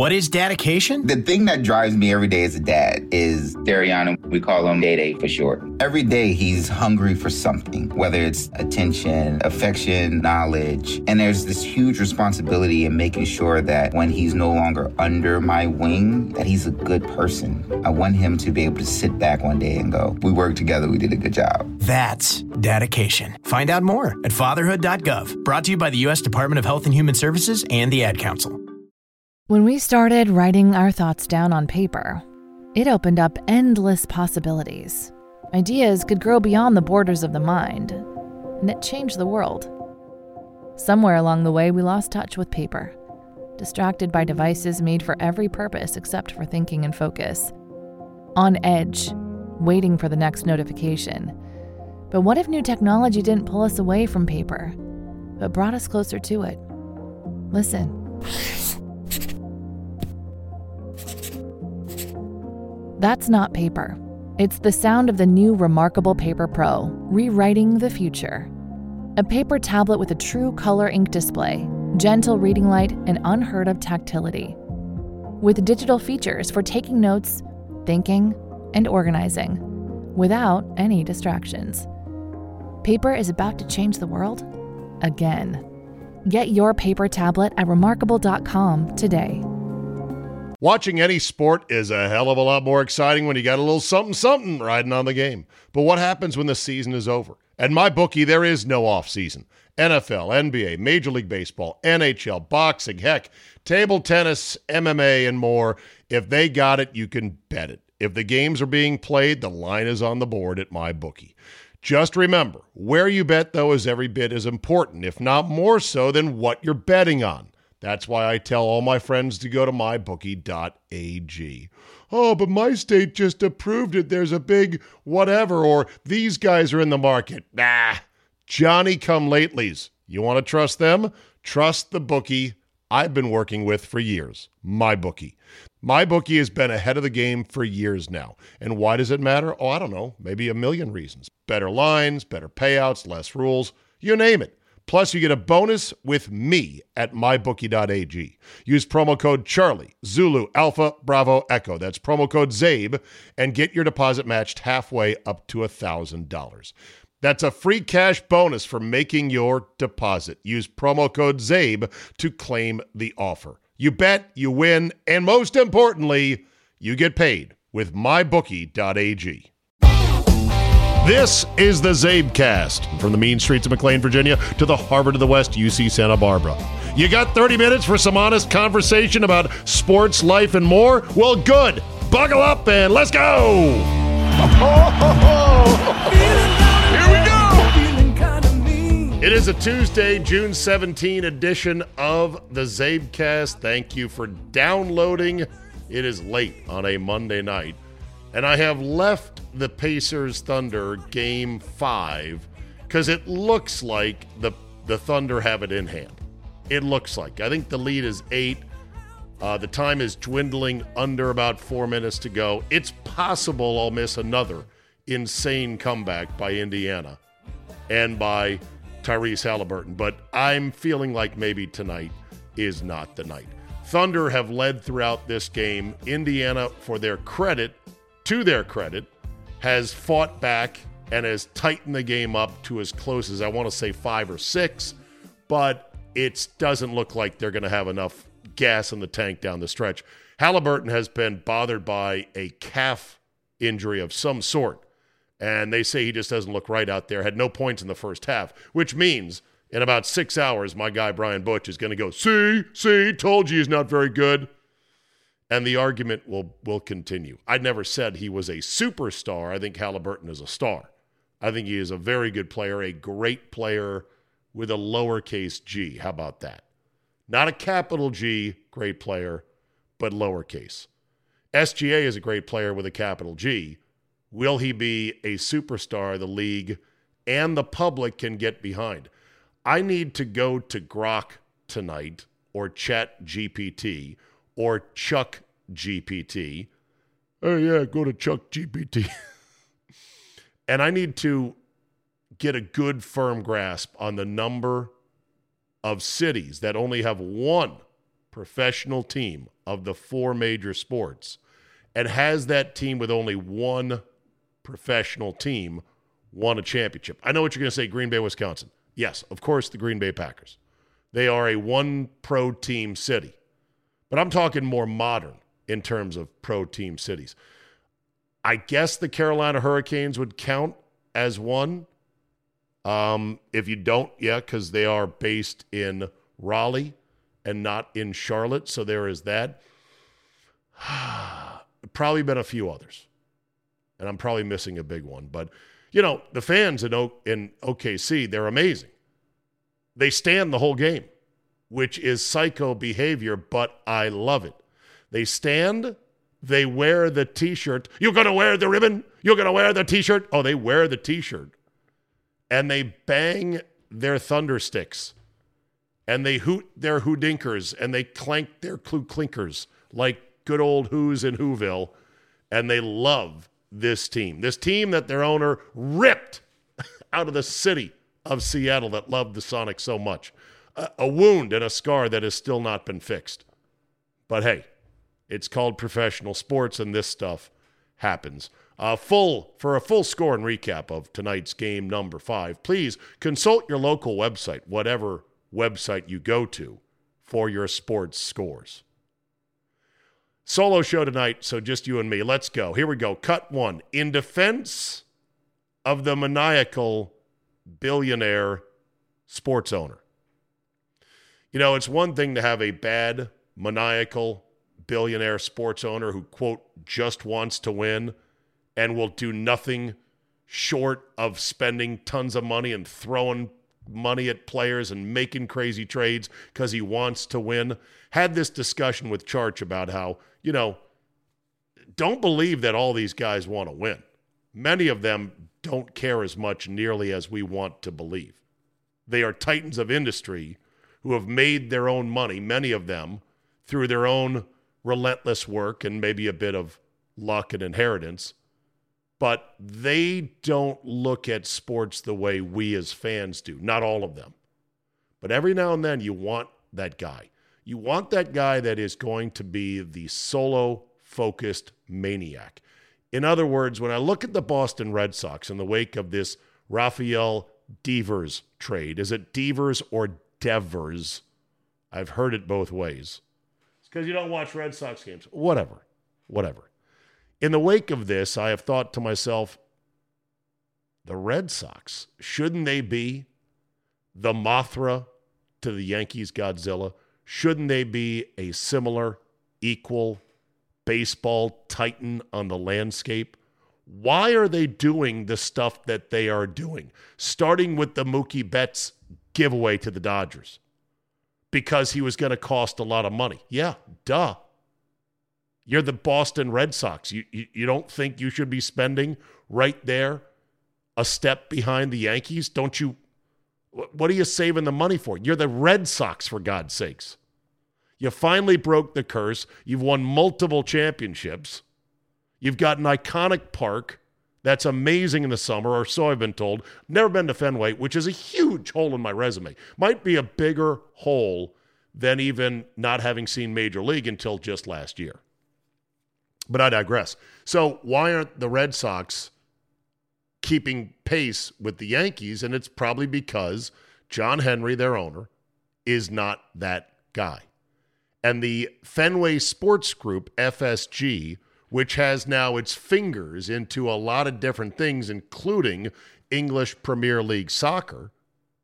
What is dedication? The thing that drives me every day as a dad is Dariana. We call him Day for short. Every day he's hungry for something, whether it's attention, affection, knowledge. And there's this huge responsibility in making sure that when he's no longer under my wing, that he's a good person. I want him to be able to sit back one day and go, we worked together, we did a good job. That's dedication. Find out more at fatherhood.gov. Brought to you by the U.S. Department of Health and Human Services and the Ad Council. When we started writing our thoughts down on paper, it opened up endless possibilities. Ideas could grow beyond the borders of the mind, and it changed the world. Somewhere along the way, we lost touch with paper, distracted by devices made for every purpose except for thinking and focus. On edge, waiting for the next notification. But what if new technology didn't pull us away from paper, but brought us closer to it? Listen. That's not paper. It's the sound of the new Remarkable Paper Pro, rewriting the future. A paper tablet with a true color ink display, gentle reading light, and unheard of tactility. With digital features for taking notes, thinking, and organizing, without any distractions. Paper is about to change the world again. Get your paper tablet at remarkable.com today. Watching any sport is a hell of a lot more exciting when you got a little something riding on the game. But what happens when the season is over? At MyBookie, there is no off-season. NFL, NBA, Major League Baseball, NHL, boxing, heck, table tennis, MMA, and more. If they got it, you can bet it. If the games are being played, the line is on the board at MyBookie. Just remember, where you bet, though, is every bit as important, if not more so than what you're betting on. That's why I tell all my friends to go to mybookie.ag. Oh, but my state just approved it. There's a big whatever, or these guys are in the market. Nah, Johnny-come-latelys. You want to trust them? Trust the bookie I've been working with for years, MyBookie. MyBookie has been ahead of the game for years now. And why does it matter? Oh, I don't know, maybe a million reasons. Better lines, better payouts, less rules, you name it. Plus, you get a bonus with me at mybookie.ag. Use promo code Charlie, Zulu, Alpha, Bravo, Echo. That's promo code ZABE, and get your deposit matched halfway up to $1,000. That's a free cash bonus for making your deposit. Use promo code ZABE to claim the offer. You bet, you win, and most importantly, you get paid with mybookie.ag. This is the Zabecast, from the mean streets of McLean, Virginia, to the Harvard of the West, UC Santa Barbara. You got 30 minutes for some honest conversation about sports, life, and more? Well, good. Buckle up and let's go! Here we go! It is a Tuesday, June 17 edition of the Zabecast. Thank you for downloading. It is late on a Monday night. And I have left the Pacers-Thunder Game 5 because it looks like the Thunder have it in hand. It looks like. I think the lead is 8. The time is dwindling under about 4 minutes to go. It's possible I'll miss another insane comeback by Indiana and by Tyrese Halliburton. But I'm feeling like maybe tonight is not the night. Thunder have led throughout this game. Indiana, for their credit, to their credit, has fought back and has tightened the game up to as close as, I want to say, 5 or 6, but it doesn't look like they're going to have enough gas in the tank down the stretch. Halliburton has been bothered by a calf injury of some sort, and they say he just doesn't look right out there. Had no points in the first half, which means in about 6 hours, my guy Brian Butch is going to go, see, told you he's not very good. And the argument will continue. I never said he was a superstar. I think Halliburton is a star. I think he is a very good player, a great player with a lowercase g. How about that? Not a capital G, great player, but lowercase. SGA is a great player with a capital G. Will he be a superstar the league and the public can get behind? I need to go to Grok tonight or Chat GPT or Chuck GPT. Oh, yeah, go to Chuck GPT. And I need to get a good, firm grasp on the number of cities that only have one professional team of the 4 major sports and has that team with only one professional team won a championship. I know what you're going to say, Green Bay, Wisconsin. Yes, of course, the Green Bay Packers. They are a one pro team city. But I'm talking more modern in terms of pro team cities. I guess the Carolina Hurricanes would count as one. If you don't, yeah, because they are based in Raleigh and not in Charlotte, so there is that. Probably been a few others, and I'm probably missing a big one. But, you know, the fans in OKC, they're amazing. They stand the whole game, which is psycho behavior, but I love it. They stand, they wear the T-shirt. You're going to wear the ribbon? You're going to wear the T-shirt? Oh, they wear the T-shirt. And they bang their thunder sticks. And they hoot their hoodinkers. And they clank their clinkers like good old Who's in Whoville. And they love this team. This team that their owner ripped out of the city of Seattle that loved the Sonics so much. A wound and a scar that has still not been fixed. But hey, it's called professional sports, and this stuff happens. For a full score and recap of tonight's game number 5, please consult your local website, whatever website you go to, for your sports scores. Solo show tonight, so just you and me. Let's go. Here we go. Cut 1. In defense of the maniacal billionaire sports owner. You know, it's one thing to have a bad, maniacal billionaire sports owner who, quote, just wants to win and will do nothing short of spending tons of money and throwing money at players and making crazy trades because he wants to win. Had this discussion with Charch about how, you know, don't believe that all these guys want to win. Many of them don't care as much nearly as we want to believe. They are titans of industry who have made their own money, many of them, through their own relentless work and maybe a bit of luck and inheritance. But they don't look at sports the way we as fans do. Not all of them. But every now and then you want that guy. You want that guy that is going to be the solo-focused maniac. In other words, when I look at the Boston Red Sox in the wake of this Rafael Devers trade, is it Devers or Devers? I've heard it both ways. It's because you don't watch Red Sox games. Whatever. In the wake of this, I have thought to myself, the Red Sox, shouldn't they be the Mothra to the Yankees' Godzilla? Shouldn't they be a similar, equal baseball titan on the landscape? Why are they doing the stuff that they are doing? Starting with the Mookie Betts giveaway to the Dodgers. Because he was going to cost a lot of money. Yeah, duh. You're the Boston Red Sox. You don't think you should be spending right there a step behind the Yankees? Don't you? What are you saving the money for? You're the Red Sox, for God's sakes. You finally broke the curse. You've won multiple championships. You've got an iconic park that's amazing in the summer, or so I've been told. Never been to Fenway, which is a huge hole in my resume. Might be a bigger hole than even not having seen Major League until just last year. But I digress. So why aren't the Red Sox keeping pace with the Yankees? And it's probably because John Henry, their owner, is not that guy. And the Fenway Sports Group, FSG, which has now its fingers into a lot of different things, including English Premier League soccer,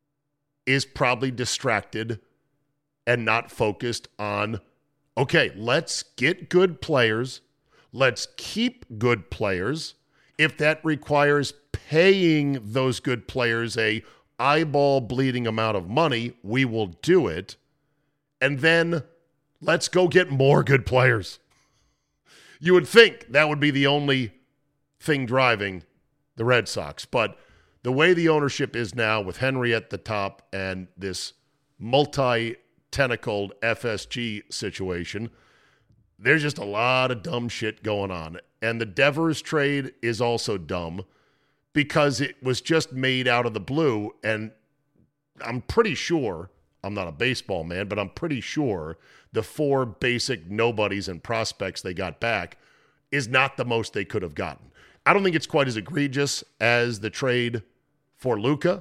is probably distracted and not focused on, okay, let's get good players. Let's keep good players. If that requires paying those good players a eyeball bleeding amount of money, we will do it. And then let's go get more good players. You would think that would be the only thing driving the Red Sox. But the way the ownership is now with Henry at the top and this multi-tentacled FSG situation, there's just a lot of dumb shit going on. And the Devers trade is also dumb because it was just made out of the blue. And I'm pretty sure I'm not a baseball man, but I'm pretty sure the 4 basic nobodies and prospects they got back is not the most they could have gotten. I don't think it's quite as egregious as the trade for Luka,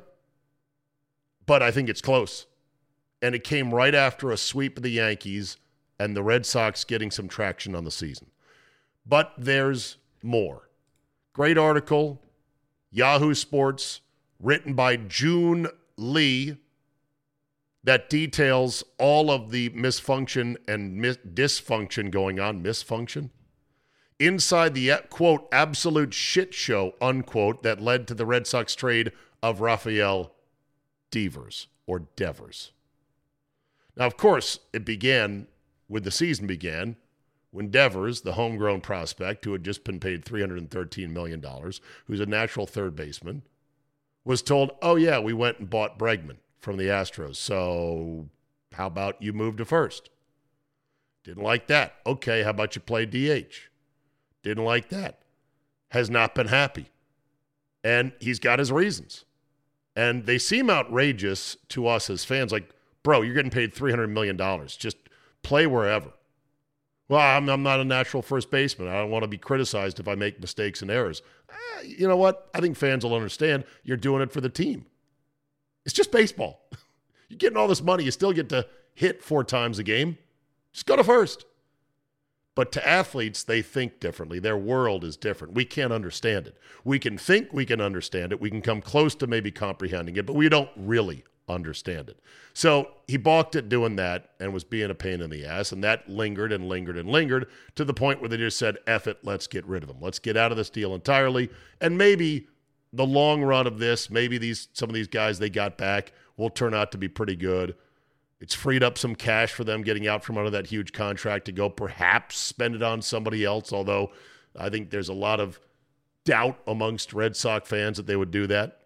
but I think it's close. And it came right after a sweep of the Yankees and the Red Sox getting some traction on the season. But there's more. Great article, Yahoo Sports, written by June Lee, that details all of the misfunction and dysfunction going on. Misfunction? Inside the, quote, absolute shit show, unquote, that led to the Red Sox trade of Rafael Devers, or Devers. Now, of course, it began when the season began, when Devers, the homegrown prospect who had just been paid $313 million, who's a natural third baseman, was told, oh, yeah, we went and bought Bregman from the Astros, so how about you move to first? Didn't like that. Okay, how about you play DH? Didn't like that. Has not been happy. And he's got his reasons. And they seem outrageous to us as fans, like, bro, you're getting paid $300 million. Just play wherever. Well, I'm not a natural first baseman. I don't want to be criticized if I make mistakes and errors. You know what? I think fans will understand you're doing it for the team. It's just baseball. You're getting all this money. You still get to hit 4 times a game. Just go to first. But to athletes, they think differently. Their world is different. We can't understand it. We can think we can understand it. We can come close to maybe comprehending it, but we don't really understand it. So he balked at doing that and was being a pain in the ass, and that lingered and lingered and lingered to the point where they just said, F it, let's get rid of him. Let's get out of this deal entirely. And maybe the long run of this, maybe some of these guys they got back will turn out to be pretty good. It's freed up some cash for them getting out from under that huge contract to go perhaps spend it on somebody else, although I think there's a lot of doubt amongst Red Sox fans that they would do that.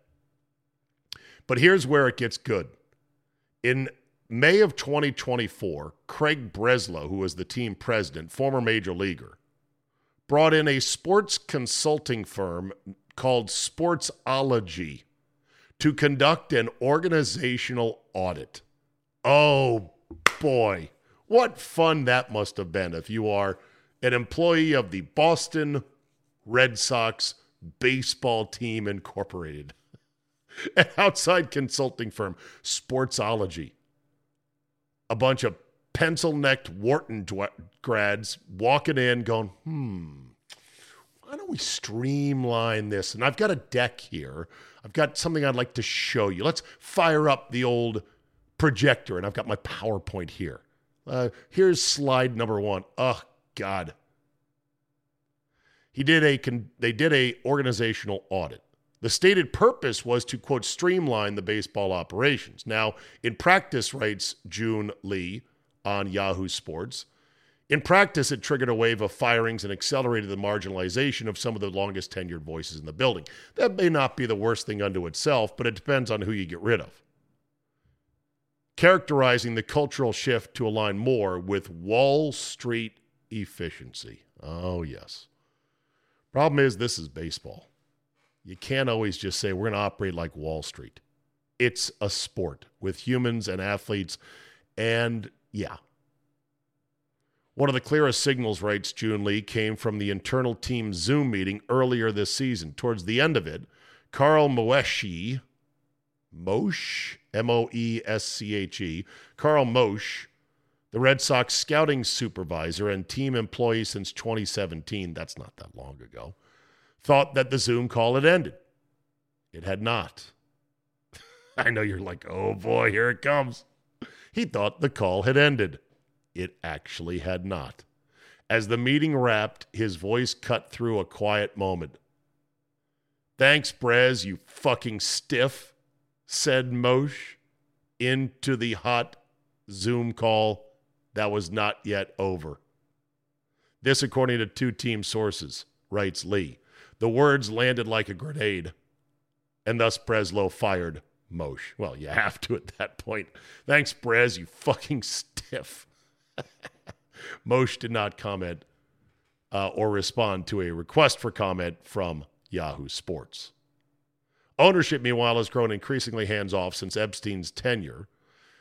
But here's where it gets good. In May of 2024, Craig Breslow, who was the team president, former major leaguer, brought in a sports consulting firm called Sportsology to conduct an organizational audit. Oh, boy. What fun that must have been if you are an employee of the Boston Red Sox Baseball Team Incorporated. An outside consulting firm, Sportsology. A bunch of pencil-necked Wharton grads walking in going, why don't we streamline this? And I've got a deck here. I've got something I'd like to show you. Let's fire up the old projector, and I've got my PowerPoint here. Here's slide number 1. Oh, God. They did a organizational audit. The stated purpose was to, quote, streamline the baseball operations. Now, in practice, writes June Lee on Yahoo Sports, in practice, it triggered a wave of firings and accelerated the marginalization of some of the longest tenured voices in the building. That may not be the worst thing unto itself, but it depends on who you get rid of. Characterizing the cultural shift to align more with Wall Street efficiency. Oh, yes. Problem is, this is baseball. You can't always just say, we're going to operate like Wall Street. It's a sport with humans and athletes. And, yeah. One of the clearest signals, writes June Lee, came from the internal team Zoom meeting earlier this season. Towards the end of it, Carl Moesche, M-O-E-S-C-H-E, Carl Moesche, the Red Sox scouting supervisor and team employee since 2017, that's not that long ago, thought that the Zoom call had ended. It had not. I know you're like, oh boy, here it comes. He thought the call had ended. It actually had not. As the meeting wrapped, his voice cut through a quiet moment. Thanks, Brez, you fucking stiff, said Moesche into the hot Zoom call that was not yet over. This, according to 2 team sources, writes Lee. The words landed like a grenade, and thus Breslow fired Moesche. Well, you have to at that point. Thanks, Brez, you fucking stiff. Moesche did not comment or respond to a request for comment from Yahoo Sports. Ownership, meanwhile, has grown increasingly hands-off since Epstein's tenure.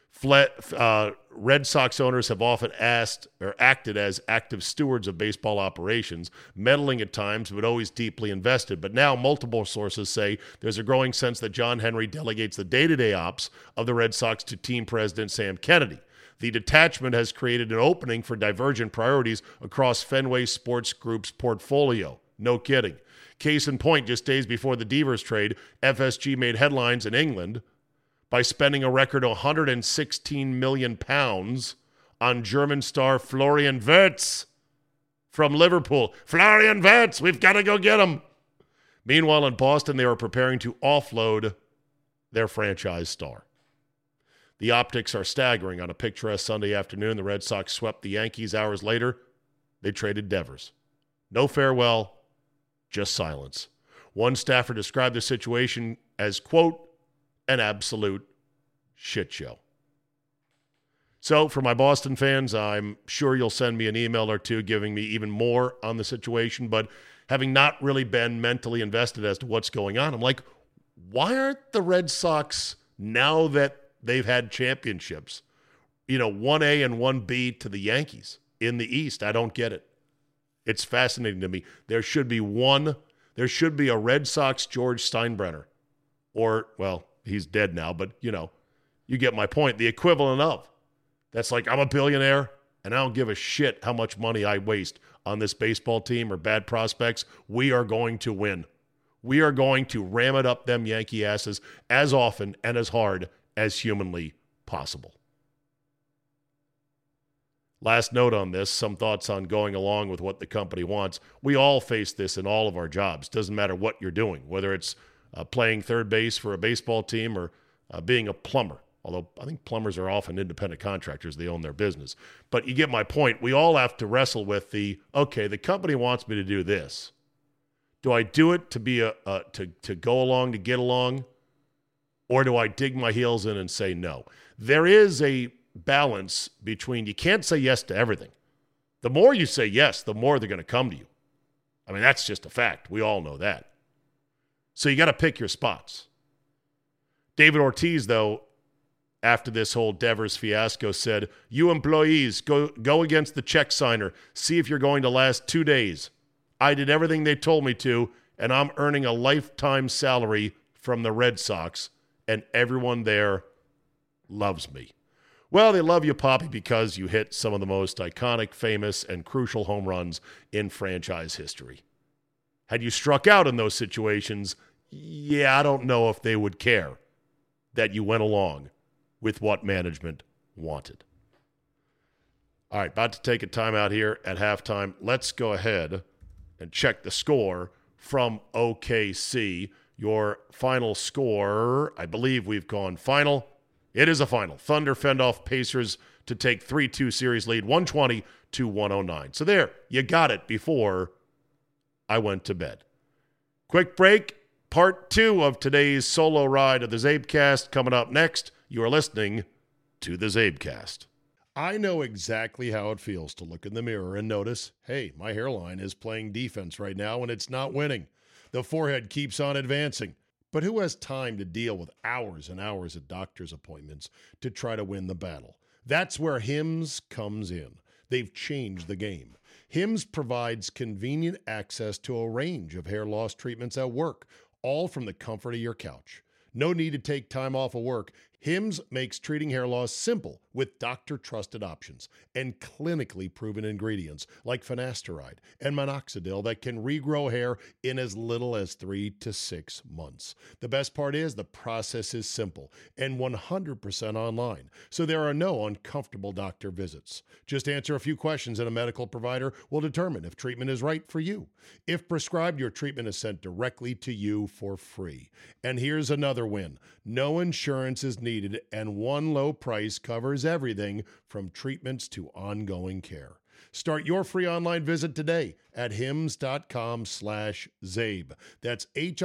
Red Sox owners have often acted as active stewards of baseball operations, meddling at times, but always deeply invested. But now multiple sources say there's a growing sense that John Henry delegates the day-to-day ops of the Red Sox to team president Sam Kennedy. The detachment has created an opening for divergent priorities across Fenway Sports Group's portfolio. No kidding. Case in point, just days before the Devers trade, FSG made headlines in England by spending a record £116 million on German star Florian Wirtz from Liverpool. Florian Wirtz, we've got to go get him. Meanwhile, in Boston, they were preparing to offload their franchise star. The optics are staggering. On a picturesque Sunday afternoon, the Red Sox swept the Yankees. Hours later, they traded Devers. No farewell, just silence. One staffer described the situation as, quote, an absolute shit show. So for my Boston fans, I'm sure you'll send me an email or two giving me even more on the situation, but having not really been mentally invested as to what's going on, I'm like, why aren't the Red Sox, now that they've had championships, 1A and 1B to the Yankees in the East? I don't get it. It's fascinating to me. There should be a Red Sox George Steinbrenner, or, well, he's dead now, but, you get my point. The equivalent of. That's like, I'm a billionaire, and I don't give a shit how much money I waste on this baseball team or bad prospects. We are going to win. We are going to ram it up them Yankee asses as often and as hard as humanly possible. Last note on this, some thoughts on going along with what the company wants. We all face this in all of our jobs. Doesn't matter what you're doing, whether it's playing third base for a baseball team or being a plumber. Although I think plumbers are often independent contractors. They own their business. But you get my point. We all have to wrestle with the company wants me to do this. Do I do it to be to go along, to get along? Or do I dig my heels in and say no? There is a balance between, you can't say yes to everything. The more you say yes, the more they're going to come to you. I mean, that's just a fact. We all know that. So you got to pick your spots. David Ortiz, though, after this whole Devers fiasco, said, you employees, go against the check signer. See if you're going to last 2 days. I did everything they told me to, and I'm earning a lifetime salary from the Red Sox, and everyone there loves me. Well, they love you, Poppy, because you hit some of the most iconic, famous, and crucial home runs in franchise history. Had you struck out in those situations, I don't know if they would care that you went along with what management wanted. All right, about to take a timeout here at halftime. Let's go ahead and check the score from OKC. Your final score, I believe we've gone final. It is a final. Thunder fend off Pacers to take 3-2 series lead, 120-109. So there, you got it before I went to bed. Quick break. Part 2 of today's solo ride of the Zabecast coming up next. You are listening to the Zabecast. I know exactly how it feels to look in the mirror and notice, hey, my hairline is playing defense right now and it's not winning. The forehead keeps on advancing. But who has time to deal with hours and hours of doctor's appointments to try to win the battle? That's where Hims comes in. They've changed the game. Hims provides convenient access to a range of hair loss treatments at work, all from the comfort of your couch. No need to take time off of work. Hims makes treating hair loss simple with doctor-trusted options and clinically proven ingredients like finasteride and minoxidil that can regrow hair in as little as 3 to 6 months. The best part is the process is simple and 100% online, so there are no uncomfortable doctor visits. Just answer a few questions and a medical provider will determine if treatment is right for you. If prescribed, your treatment is sent directly to you for free. And here's another win. No insurance is needed, and one low price covers everything from treatments to ongoing care. Start your free online visit today at hims.com/Zabe. That's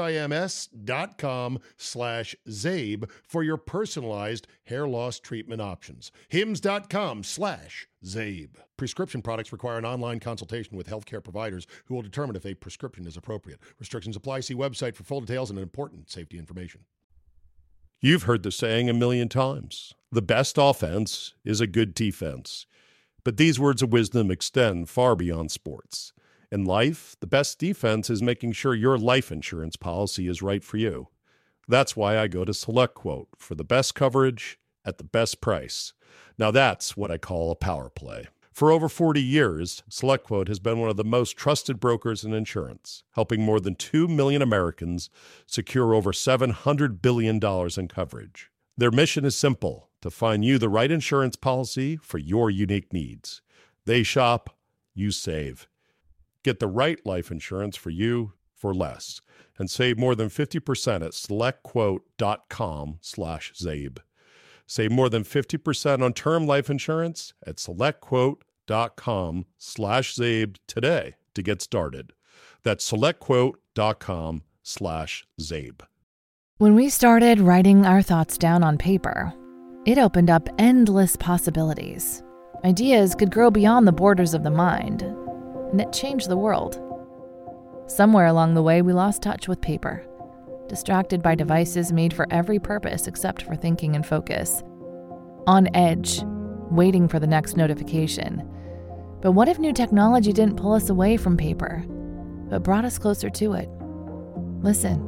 HIMS.com/Zabe for your personalized hair loss treatment options. hims.com/Zabe. Prescription products require an online consultation with healthcare providers who will determine if a prescription is appropriate. Restrictions apply. See website for full details and important safety information. You've heard the saying a million times. The best offense is a good defense. But these words of wisdom extend far beyond sports. In life, the best defense is making sure your life insurance policy is right for you. That's why I go to SelectQuote for the best coverage at the best price. Now that's what I call a power play. For over 40 years, SelectQuote has been one of the most trusted brokers in insurance, helping more than 2 million Americans secure over $700 billion in coverage. Their mission is simple: to find you the right insurance policy for your unique needs. They shop, you save. Get the right life insurance for you for less and save more than 50% at selectquote.com/ZABE. Save more than 50% on term life insurance at selectquote.com/ZABE today to get started. That's selectquote.com/ZABE. When we started writing our thoughts down on paper, it opened up endless possibilities. Ideas could grow beyond the borders of the mind, and it changed the world. Somewhere along the way, we lost touch with paper, distracted by devices made for every purpose except for thinking and focus. On edge, waiting for the next notification. But what if new technology didn't pull us away from paper, but brought us closer to it? Listen.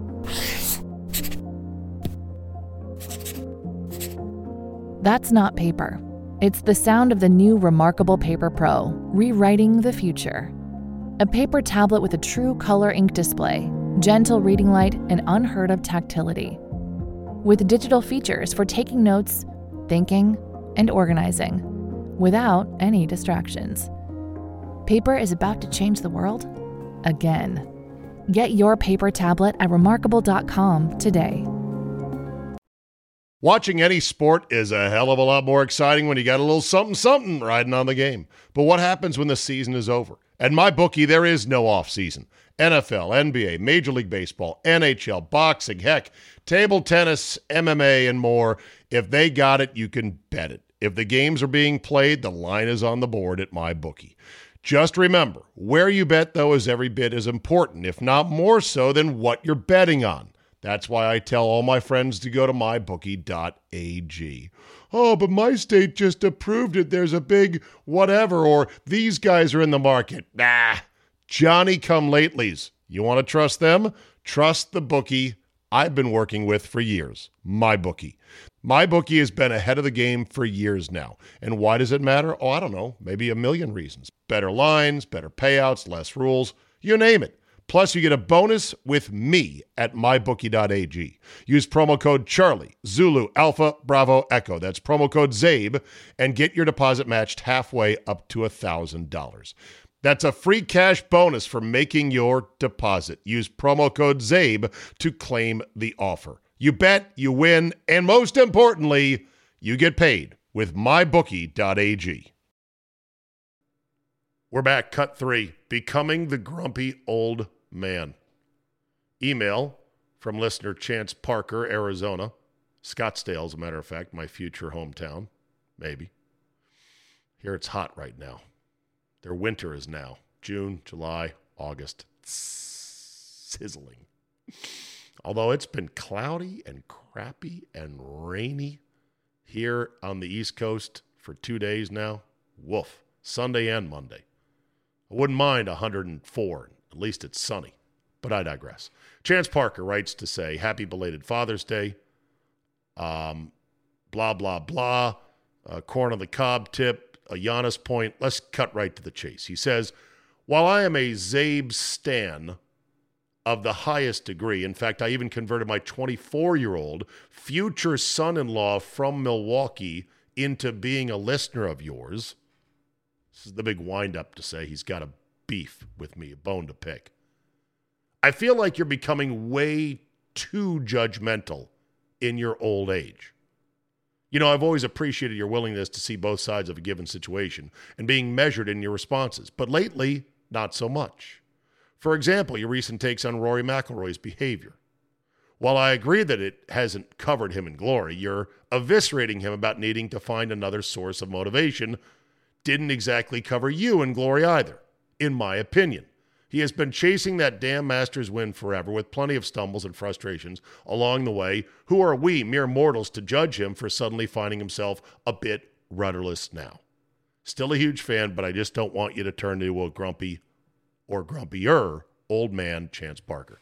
That's not paper. It's the sound of the new Remarkable Paper Pro, rewriting the future. A paper tablet with a true color ink display, gentle reading light, and unheard of tactility. With digital features for taking notes, thinking, and organizing, without any distractions. Paper is about to change the world again. Get your paper tablet at remarkable.com today. Watching any sport is a hell of a lot more exciting when you got a little something riding on the game. But what happens when the season is over? At MyBookie, there is no off-season. NFL, NBA, Major League Baseball, NHL, boxing, heck, table tennis, MMA, and more. If they got it, you can bet it. If the games are being played, the line is on the board at MyBookie. Just remember, where you bet, though, is every bit as important, if not more so, than what you're betting on. That's why I tell all my friends to go to mybookie.ag. Oh, but my state just approved it. There's a big whatever, or these guys are in the market. Nah, Johnny-come-latelys. You want to trust them? Trust the bookie I've been working with for years, MyBookie. MyBookie has been ahead of the game for years now. And why does it matter? Oh, I don't know, maybe a million reasons. Better lines, better payouts, less rules, you name it. Plus, you get a bonus with me at mybookie.ag. Use promo code Charlie, Zulu, Alpha, Bravo, Echo. That's promo code ZABE, and get your deposit matched halfway up to $1,000. That's a free cash bonus for making your deposit. Use promo code ZABE to claim the offer. You bet, you win, and most importantly, you get paid with mybookie.ag. We're back, cut 3, Becoming the Grumpy Old Man. Email from listener Chance Parker, Arizona. Scottsdale, as a matter of fact, my future hometown. Maybe. Here it's hot right now. Their winter is now. June, July, August. Sizzling. Although it's been cloudy and crappy and rainy here on the East Coast for 2 days now. Woof. Sunday and Monday. I wouldn't mind 104. At least it's sunny. But I digress. Chance Parker writes to say, happy belated Father's Day. Blah, blah, blah. Corn on the cob tip. A Giannis point. Let's cut right to the chase. He says, while I am a Zabe stan of the highest degree, in fact, I even converted my 24-year-old future son-in-law from Milwaukee into being a listener of yours. This is the big wind-up to say he's got a beef with me, a bone to pick. I feel like you're becoming way too judgmental in your old age. You know, I've always appreciated your willingness to see both sides of a given situation and being measured in your responses, but lately, not so much. For example, your recent takes on Rory McIlroy's behavior. While I agree that it hasn't covered him in glory, you're eviscerating him about needing to find another source of motivation. Didn't exactly cover you in glory either, in my opinion. He has been chasing that damn Masters win forever with plenty of stumbles and frustrations along the way. Who are we, mere mortals, to judge him for suddenly finding himself a bit rudderless now? Still a huge fan, but I just don't want you to turn into a grumpy or grumpier old man, Chance Parker.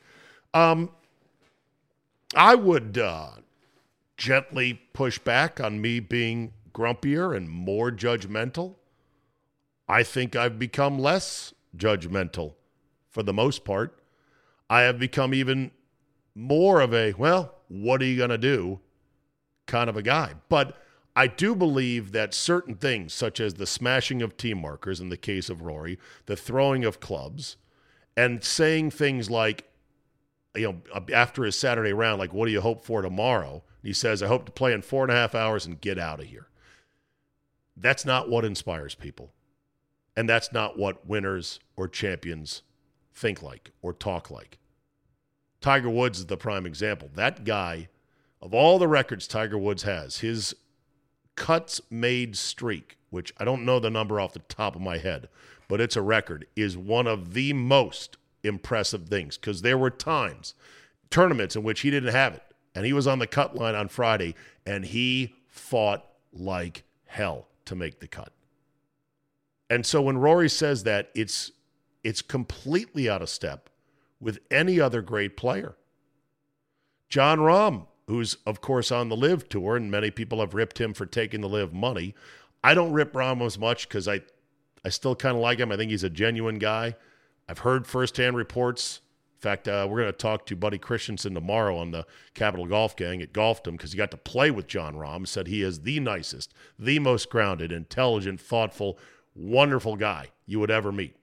I would gently push back on me being grumpier and more judgmental. I think I've become less judgmental for the most part. I have become even more of a, well, what are you going to do kind of a guy. But I do believe that certain things, such as the smashing of team markers in the case of Rory, the throwing of clubs, and saying things like, after his Saturday round, like, what do you hope for tomorrow? He says, I hope to play in 4.5 hours and get out of here. That's not what inspires people. And that's not what winners or champions think like or talk like. Tiger Woods is the prime example. That guy, of all the records Tiger Woods has, his cuts made streak, which I don't know the number off the top of my head, but it's a record, is one of the most impressive things, because there were tournaments in which he didn't have it, and he was on the cut line on Friday, and he fought like hell to make the cut. And so when Rory says that, it's completely out of step with any other great player. Jon Rahm, who's, of course, on the LIV Tour, and many people have ripped him for taking the LIV money. I don't rip Rahm as much because I still kind of like him. I think he's a genuine guy. I've heard firsthand reports. In fact, we're going to talk to Buddy Christensen tomorrow on the Capital Golf Gang at Golfdom, because he got to play with Jon Rahm, said he is the nicest, the most grounded, intelligent, thoughtful, wonderful guy you would ever meet.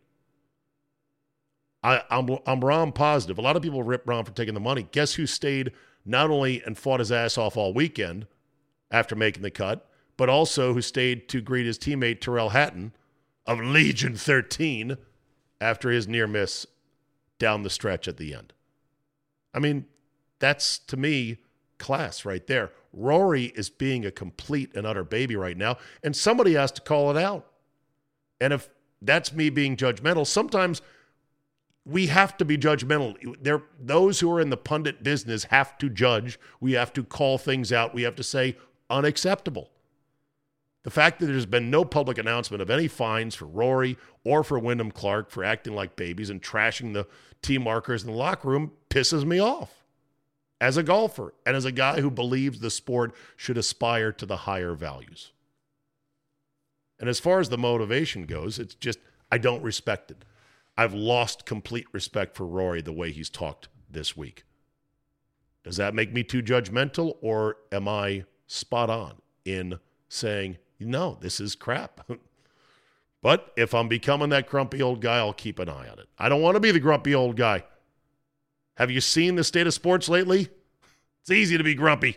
I'm Rahm positive. A lot of people rip Rahm for taking the money. Guess who stayed not only and fought his ass off all weekend after making the cut, but also who stayed to greet his teammate Tyrrell Hatton of Legion 13 after his near miss down the stretch at the end. I mean, that's, to me, class right there. Rory is being a complete and utter baby right now, and somebody has to call it out. And if that's me being judgmental, sometimes we have to be judgmental. Those who are in the pundit business have to judge. We have to call things out. We have to say unacceptable. The fact that there's been no public announcement of any fines for Rory or for Wyndham Clark for acting like babies and trashing the team markers in the locker room pisses me off as a golfer and as a guy who believes the sport should aspire to the higher values. And as far as the motivation goes, it's just, I don't respect it. I've lost complete respect for Rory the way he's talked this week. Does that make me too judgmental, or am I spot on in saying, no, this is crap? But if I'm becoming that grumpy old guy, I'll keep an eye on it. I don't want to be the grumpy old guy. Have you seen the state of sports lately? It's easy to be grumpy.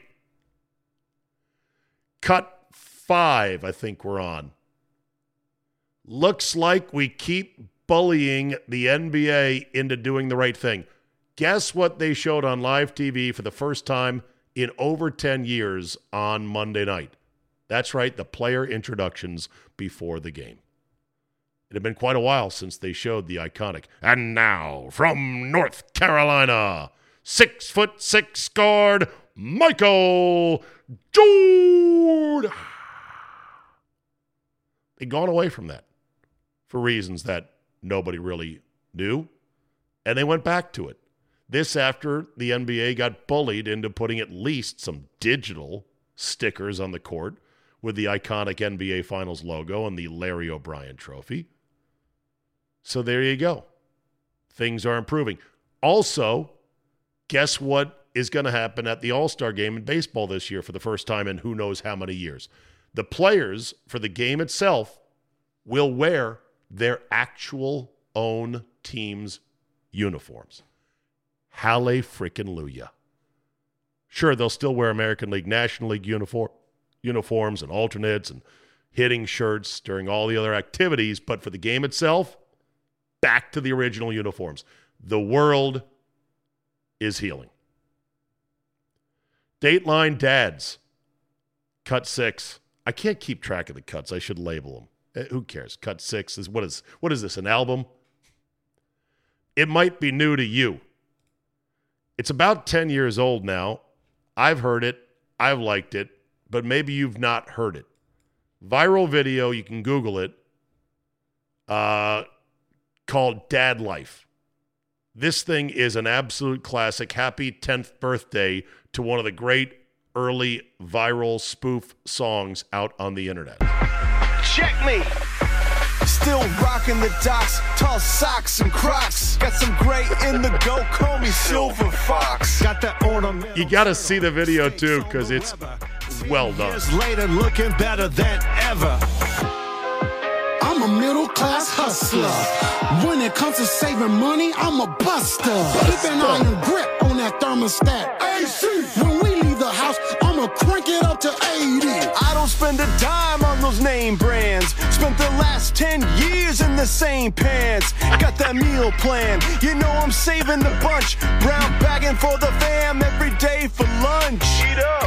Cut 5, I think we're on. Looks like we keep bullying the NBA into doing the right thing. Guess what they showed on live TV for the first time in over 10 years on Monday night? That's right, the player introductions before the game. It had been quite a while since they showed the iconic, and now from North Carolina, 6'6" guard, Michael Jordan. They'd gone away from that for reasons that nobody really knew, and they went back to it. This after the NBA got bullied into putting at least some digital stickers on the court with the iconic NBA Finals logo and the Larry O'Brien trophy. So there you go. Things are improving. Also, guess what is going to happen at the All-Star game in baseball this year for the first time in who knows how many years? The players for the game itself will wear their actual own team's uniforms. Halle-frickin-luya. Sure, they'll still wear American League, National League uniforms and alternates and hitting shirts during all the other activities, but for the game itself, back to the original uniforms. The world is healing. Dateline Dads, cut 6. I can't keep track of the cuts. I should label them. Who cares? Cut 6 is what is this, an album? it might be new to you. It's about 10 years old now. I've heard it. I've liked it. But maybe you've not heard it. Viral video, you can Google it, called Dad Life. This thing is an absolute classic. Happy 10th birthday to one of the great early viral spoof songs out on the internet. Check me. Still rocking the docks, tall socks and Crocs. Got some gray in the go, call me Silver Fox. Got that ornament. You got to see the video too, because it's well done. Years later, looking better than ever. I'm a middle-class hustler. When it comes to saving money, I'm a buster. Keep an iron grip on that thermostat. AC. When we leave the house, I'ma crank it up to 80. I don't spend a dime on those name brands. Spent the last 10 years in the same pants. Got that meal plan. You know I'm saving the bunch. Brown bagging for the fam every day for lunch. Eat up.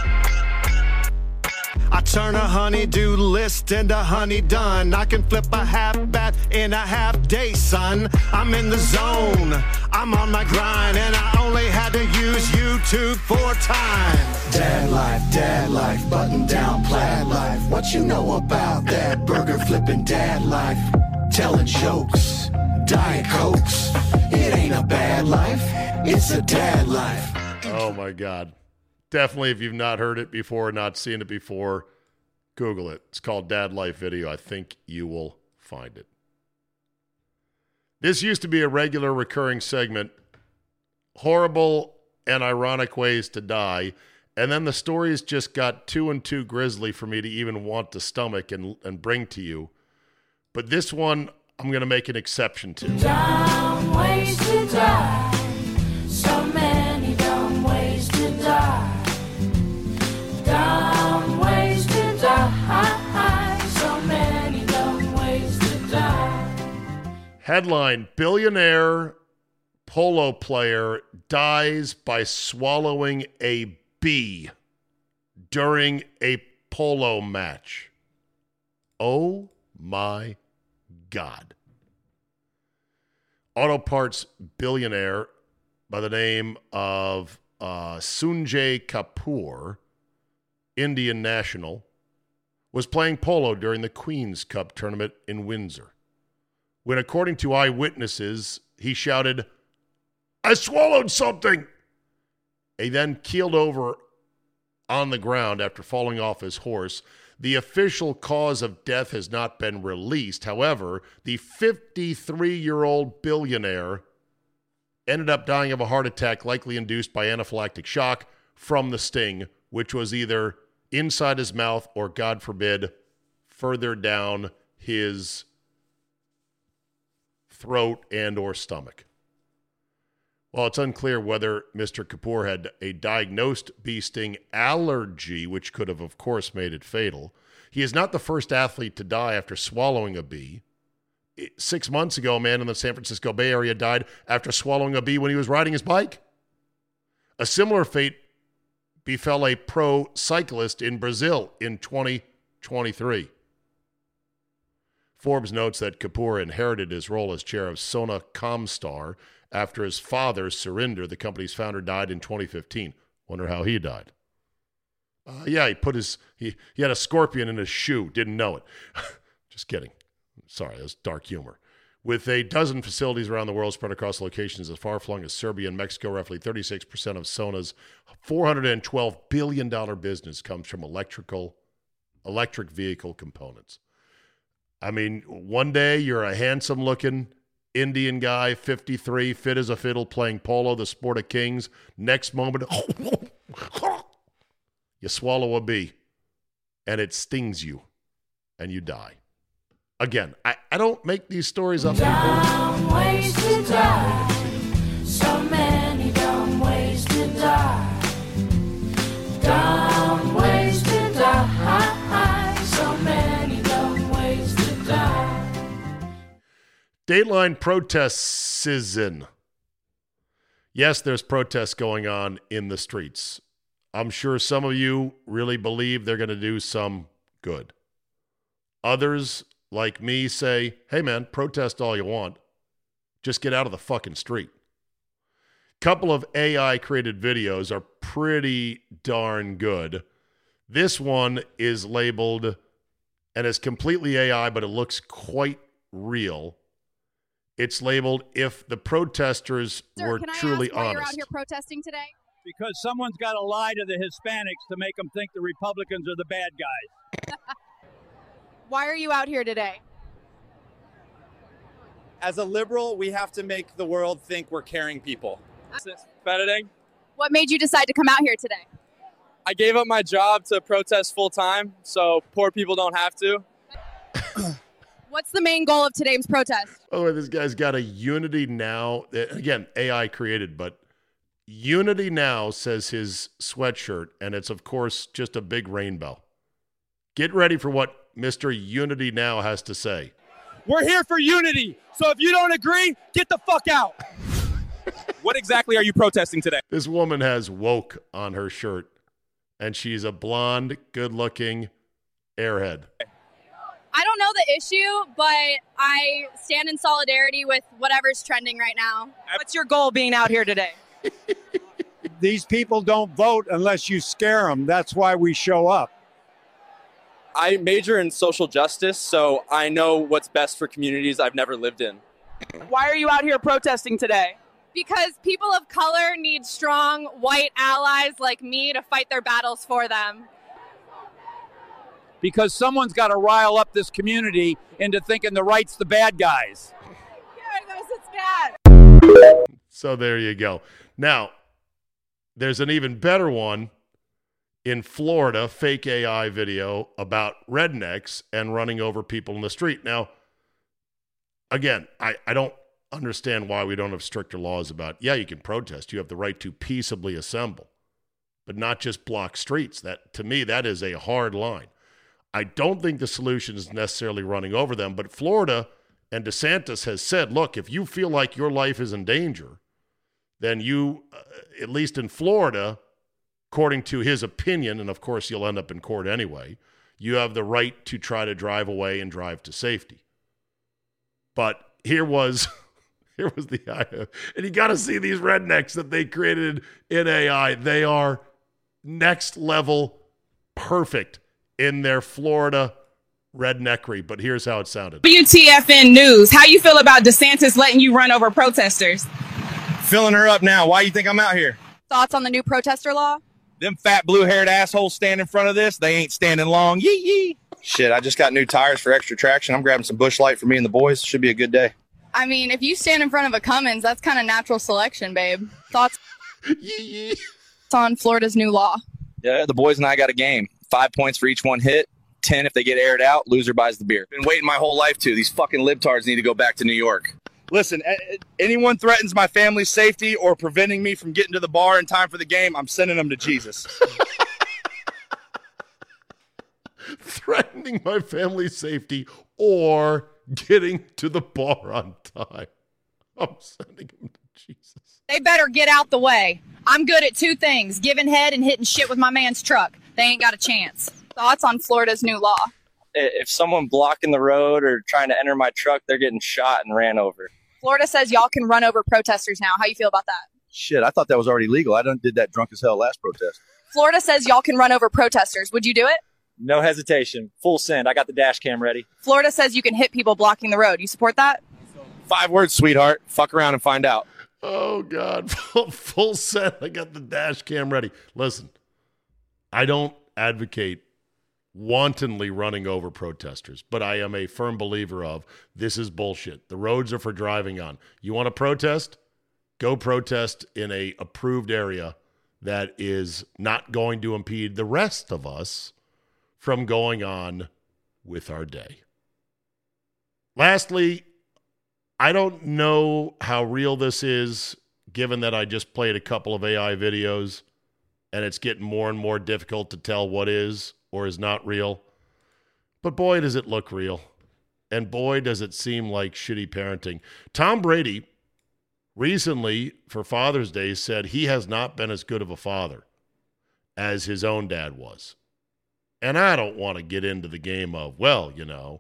I turn a honey-do list into honey done. I can flip a half bath in a half day, son. I'm in the zone. I'm on my grind, and I only had to use YouTube 4 times. Dad life, button down plaid life. What you know about that burger flipping dad life? Telling jokes, Diet Cokes. It ain't a bad life, it's a dad life. Oh my God. Definitely, if you've not heard it before, not seen it before, Google it. It's called Dad Life Video. I think you will find it. This used to be a regular recurring segment, horrible and ironic ways to die, and then the stories just got too and too grisly for me to even want to stomach and bring to you. But this one, I'm going to make an exception to. Dumb ways to die. So many dumb ways to die. Dumb ways to die. So many dumb ways to die. Headline: billionaire polo player dies by swallowing a bee during a polo match. Oh my God. Auto parts billionaire by the name of Sanjay Kapoor, Indian national, was playing polo during the Queen's Cup tournament in Windsor, when, according to eyewitnesses, he shouted, "I swallowed something!" He then keeled over on the ground after falling off his horse. The official cause of death has not been released. However, the 53-year-old billionaire ended up dying of a heart attack likely induced by anaphylactic shock from the sting, which was either inside his mouth or, God forbid, further down his throat and or stomach. While it's unclear whether Mr. Kapoor had a diagnosed bee sting allergy, which could have, of course, made it fatal, he is not the first athlete to die after swallowing a bee. 6 months ago, a man in the San Francisco Bay Area died after swallowing a bee when he was riding his bike. A similar fate befell a pro cyclist in Brazil in 2023. Forbes notes that Kapoor inherited his role as chair of Sona Comstar after his father, Surinder, the company's founder, died in 2015. Wonder how he died. He had a scorpion in his shoe. Didn't know it. Just kidding. Sorry, that's dark humor. With a dozen facilities around the world spread across locations as far-flung as Serbia and Mexico, roughly 36% of Sona's $412 billion business comes from electric vehicle components. I mean, one day you're a handsome-looking Indian guy, 53, fit as a fiddle, playing polo, the sport of kings. Next moment, you swallow a bee, and it stings you, and you die. Again, I don't make these stories up. Dumb ways to die. So many dumb ways to die. Dumb ways to die. So many dumb ways to die. Dateline protest season. Yes, there's protests going on in the streets. I'm sure some of you really believe they're going to do some good. Others, like me, say, hey man, protest all you want. Just get out of the fucking street. Couple of AI-created videos are pretty darn good. This one is labeled, and it's completely AI, but it looks quite real. It's labeled, if the protesters were truly honest. Why you're out here protesting today? Because someone's got to lie to the Hispanics to make them think the Republicans are the bad guys. Why are you out here today? As a liberal, we have to make the world think we're caring people. Editing. What made you decide to come out here today? I gave up my job to protest full time, so poor people don't have to. What's the main goal of today's protest? By the way, this guy's got a Unity Now. Again, AI created, but Unity Now says his sweatshirt, and it's, of course, just a big rainbow. Get ready for what Mr. Unity Now has to say. We're here for unity, so if you don't agree, get the fuck out. What exactly are you protesting today? This woman has woke on her shirt, and she's a blonde, good-looking airhead. I don't know the issue, but I stand in solidarity with whatever's trending right now. What's your goal being out here today? These people don't vote unless you scare them. That's why we show up. I major in social justice, so I know what's best for communities I've never lived in. Why are you out here protesting today? Because people of color need strong white allies like me to fight their battles for them. Because someone's got to rile up this community into thinking the right's the bad guys. It's bad. So there you go. Now, there's an even better one in Florida, fake AI video about rednecks and running over people in the street. Now, again, I don't understand why we don't have stricter laws about, yeah, you can protest. You have the right to peaceably assemble, but not just block streets. That, to me, that is a hard line. I don't think the solution is necessarily running over them, but Florida and DeSantis has said, look, if you feel like your life is in danger, then you, at least in Florida, according to his opinion, and of course you'll end up in court anyway, you have the right to try to drive away and drive to safety. But here was the AI. And you got to see these rednecks that they created in AI. They are next level perfect in their Florida redneckery. But here's how it sounded. WTFN News. How you feel about DeSantis letting you run over protesters? Filling her up now. Why you think I'm out here? Thoughts on the new protester law? Them fat blue-haired assholes stand in front of this. They ain't standing long. Yee yee. Shit, I just got new tires for extra traction. I'm grabbing some Busch Light for me and the boys. Should be a good day. I mean, if you stand in front of a Cummins, that's kind of natural selection, babe. Thoughts on Florida's new law? Yeah, the boys and I got a game. 5 points for each one hit. 10 if they get aired out. Loser buys the beer. Been waiting my whole life to. These fucking libtards need to go back to New York. Listen, anyone threatens my family's safety or preventing me from getting to the bar in time for the game, I'm sending them to Jesus. Threatening my family's safety or getting to the bar on time. I'm sending them to Jesus. They better get out the way. I'm good at two things, giving head and hitting shit with my man's truck. They ain't got a chance. Thoughts on Florida's new law? If someone blocking the road or trying to enter my truck, they're getting shot and ran over. Florida says y'all can run over protesters now. How you feel about that? Shit, I thought that was already legal. I did that drunk as hell last protest. Florida says y'all can run over protesters. Would you do it? No hesitation. Full send. I got the dash cam ready. Florida says you can hit people blocking the road. You support that? 5 words, sweetheart. Fuck around and find out. Oh, God. Full set. I got the dash cam ready. Listen, I don't advocate wantonly running over protesters, but I am a firm believer of this is bullshit. The roads are for driving on. You want to protest? Go protest in a approved area that is not going to impede the rest of us from going on with our day. Lastly, I don't know how real this is, given that I just played a couple of AI videos and it's getting more and more difficult to tell what is or is not real. But boy, does it look real. And boy, does it seem like shitty parenting. Tom Brady recently, for Father's Day, said he has not been as good of a father as his own dad was. And I don't want to get into the game of, well, you know,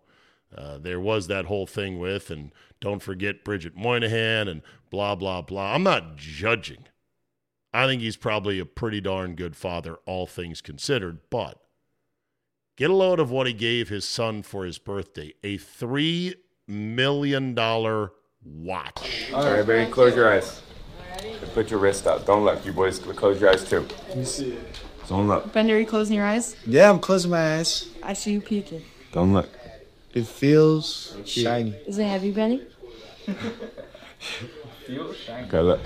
There was that whole thing with, and don't forget Bridget Moynihan and blah, blah, blah. I'm not judging. I think he's probably a pretty darn good father, all things considered. But get a load of what he gave his son for his birthday, a $3 million watch. All right, baby, close your eyes. Put your wrist out. Don't look. You boys close your eyes, too. Let me see it. Don't look. Bender, are you closing your eyes? Yeah, I'm closing my eyes. I see you peeking. Don't look. It feels shiny. Is it heavy, Benny? Okay, look.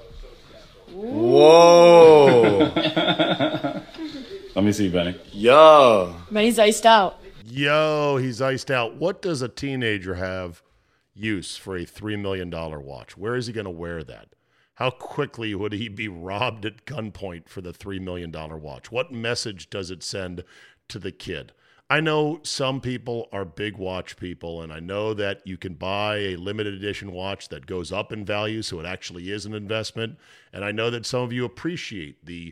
Whoa. Let me see, Benny. Yo. Benny's iced out. Yo, he's iced out. What does a teenager have use for a $3 million watch? Where is he going to wear that? How quickly would he be robbed at gunpoint for the $3 million watch? What message does it send to the kid? I know some people are big watch people, and I know that you can buy a limited edition watch that goes up in value, so it actually is an investment. And I know that some of you appreciate the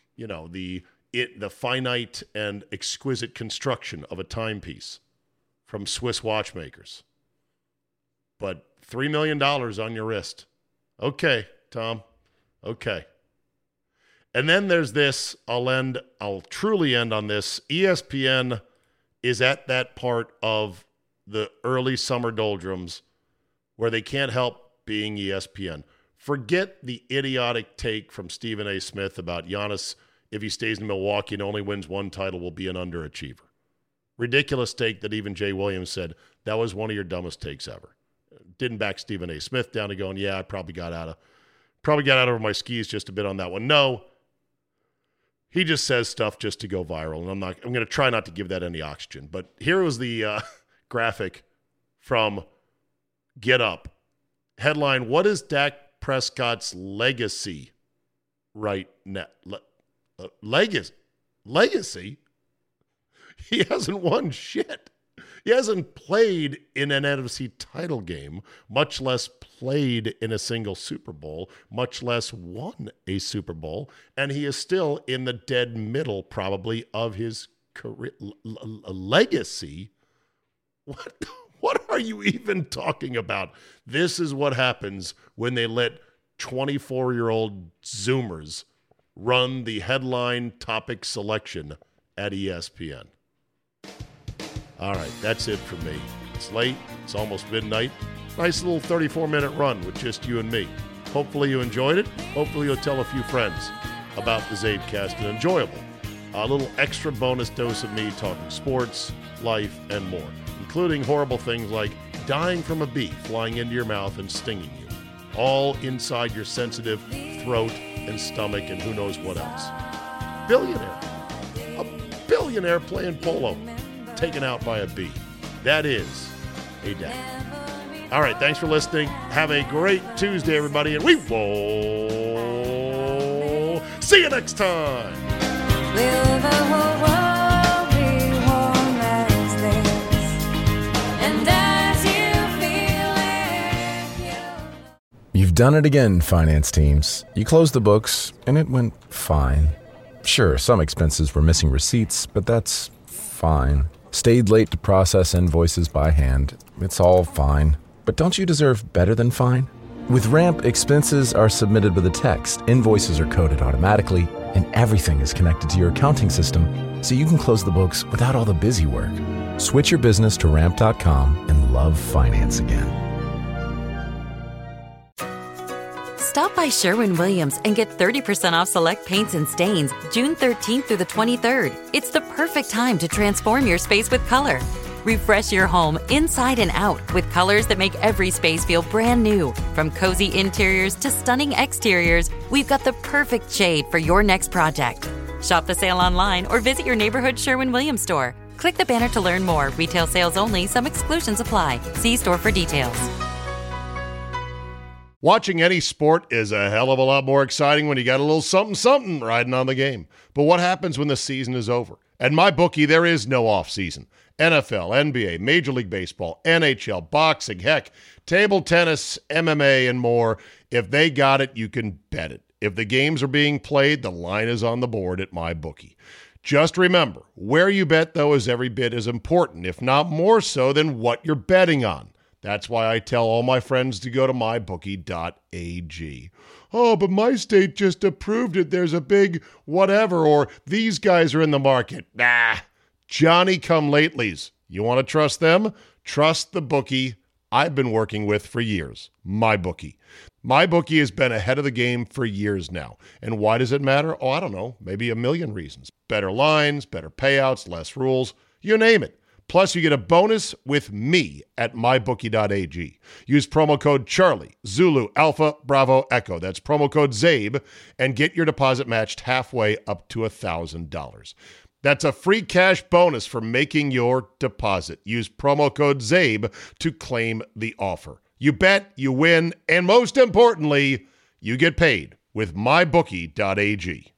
finite and exquisite construction of a timepiece from Swiss watchmakers. But $3 million on your wrist. Okay, Tom. Okay. And then there's this. I'll truly end on this. ESPN is at that part of the early summer doldrums where they can't help being ESPN. Forget the idiotic take from Stephen A. Smith about Giannis, if he stays in Milwaukee and only wins one title, will be an underachiever. Ridiculous take that even Jay Williams said, that was one of your dumbest takes ever. Didn't back Stephen A. Smith down to going, yeah, I probably got out over my skis just a bit on that one. No. He just says stuff just to go viral, and I'm going to try not to give that any oxygen. But here was the graphic from Get Up. Headline, what is Dak Prescott's legacy right now? Legacy? He hasn't won shit. He hasn't played in an NFC title game, much less played in a single Super Bowl, much less won a Super Bowl, and he is still in the dead middle, probably, of his career legacy. What are you even talking about? This is what happens when they let 24-year-old Zoomers run the headline topic selection at ESPN. All right, that's it for me. It's late. It's almost midnight. Nice little 34-minute run with just you and me. Hopefully you enjoyed it. Hopefully you'll tell a few friends about the Zabecast. An enjoyable, a little extra bonus dose of me talking sports, life, and more, including horrible things like dying from a bee flying into your mouth and stinging you, all inside your sensitive throat and stomach and who knows what else. A billionaire playing polo, taken out by a bee. That is a dad. All right, thanks for listening. Have a great Tuesday, everybody, and we will see you next time. Will the whole world be warm as this? And as you feel it, You've done it again, finance teams. You closed the books, and it went fine. Sure, some expenses were missing receipts, but that's fine. Stayed late to process invoices by hand. It's all fine. But don't you deserve better than fine? With Ramp, expenses are submitted with a text, invoices are coded automatically, and everything is connected to your accounting system, so you can close the books without all the busy work. Switch your business to Ramp.com and love finance again. Stop by Sherwin-Williams and get 30% off select paints and stains June 13th through the 23rd. It's the perfect time to transform your space with color. Refresh your home inside and out with colors that make every space feel brand new. From cozy interiors to stunning exteriors, we've got the perfect shade for your next project. Shop the sale online or visit your neighborhood Sherwin-Williams store. Click the banner to learn more. Retail sales only. Some exclusions apply. See store for details. Watching any sport is a hell of a lot more exciting when you got a little something riding on the game. But what happens when the season is over? At MyBookie, there is no off-season. NFL, NBA, Major League Baseball, NHL, boxing, heck, table tennis, MMA, and more. If they got it, you can bet it. If the games are being played, the line is on the board at MyBookie. Just remember, where you bet, though, is every bit as important, if not more so, than what you're betting on. That's why I tell all my friends to go to mybookie.ag. Oh, but my state just approved it. There's a big whatever, or these guys are in the market. Nah, Johnny-come-latelys. You want to trust them? Trust the bookie I've been working with for years, MyBookie. MyBookie has been ahead of the game for years now. And why does it matter? Oh, I don't know, maybe a million reasons. Better lines, better payouts, less rules, you name it. Plus, you get a bonus with me at mybookie.ag. Use promo code Charlie, Zulu, Alpha, Bravo, Echo. That's promo code ZABE, and get your deposit matched halfway up to $1,000. That's a free cash bonus for making your deposit. Use promo code ZABE to claim the offer. You bet, you win, and most importantly, you get paid with mybookie.ag.